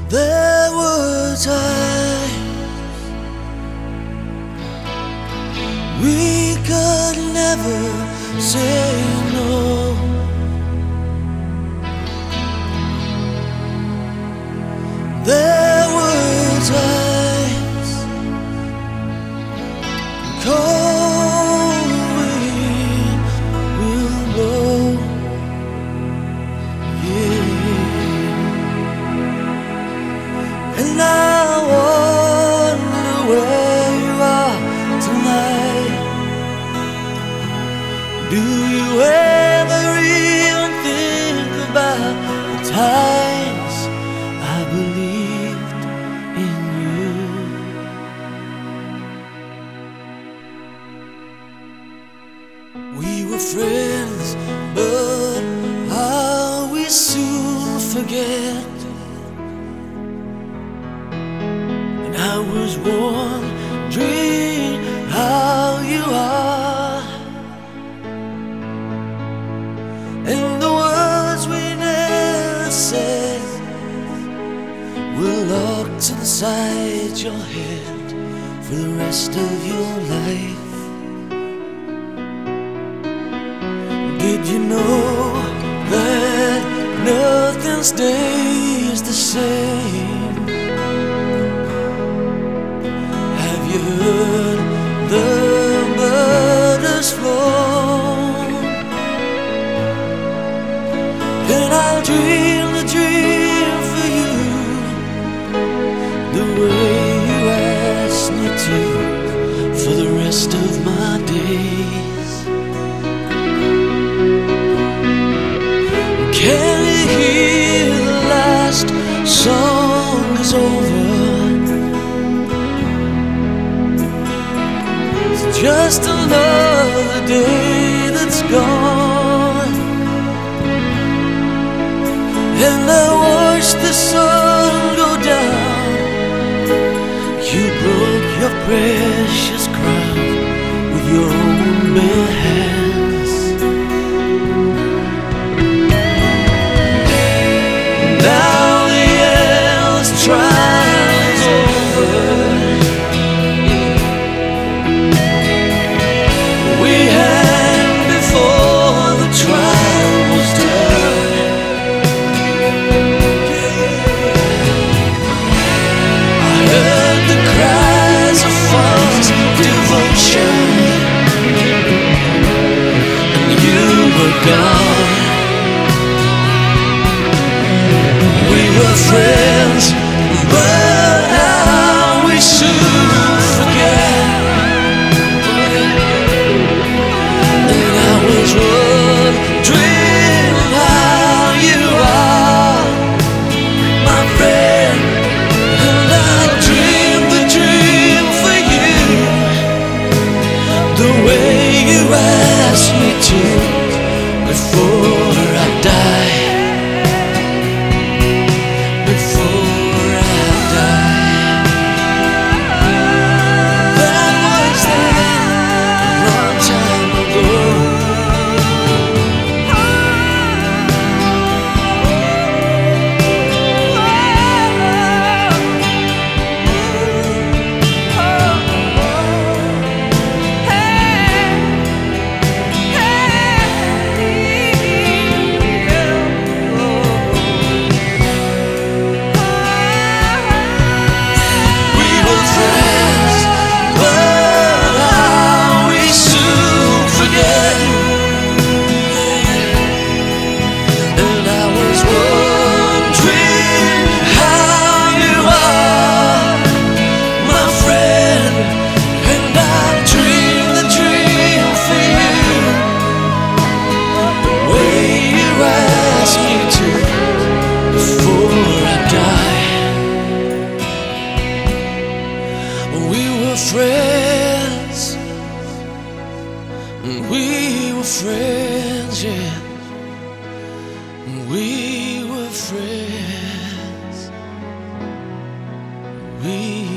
There were times we could never say no. There were times cold wind will blow, yeah. And I wonder where you are tonight. Do you ever even think about the times I believed in you? We were friends, but how we soon forget. And I was wondering how you are, and the words we never said were locked inside your head for the rest of your life. Did you know that nothing stays the same? Have you heard the birds flown? And I'll dream the dream for you, the way you asked me to, for the rest of my days. Can you hear the last song is over? It's just another day that's gone, and I watch the sun go down. You broke your precious crown with your own bare hands. Now the endless trial's over. We hang before the trial was done. I heard the cries of false devotion, and you were gone. We were friends, but now we soon forget. And I was wondering how you are, my friend. And I'll dream the dream for you, the way you asked me to, before I die. Friends, we were friends, yeah. We were friends. We